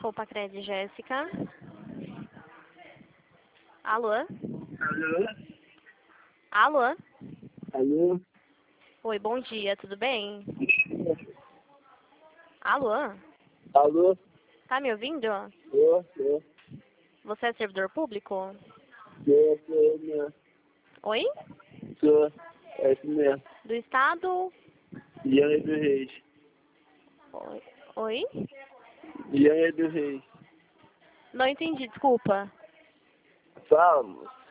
Compacred, Jéssica. Alô? Alô? Alô? Alô? Oi, bom dia, tudo bem? Alô? Alô? Tá me ouvindo? Tô. Você é servidor público? Tô mesmo. Oi? Tô. É isso mesmo. Do estado? Ian do Reis. Oi? Ian do Reis. Não entendi, desculpa. Fala, moço.